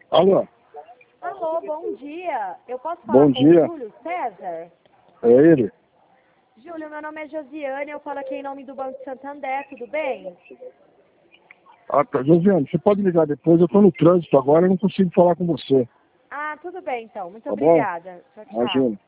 Alô? Alô, bom dia. Eu posso falar Bom com dia. o Júlio César? É ele? Júlio, meu nome é Josiane, eu falo aqui em nome do Banco Santander, tudo bem? Ah, tá. Josiane, você pode ligar depois, eu estou no trânsito agora e não consigo falar com você. Ah, tudo bem então. Muito Tá bom? obrigada. Tchau, tchau. Imagina.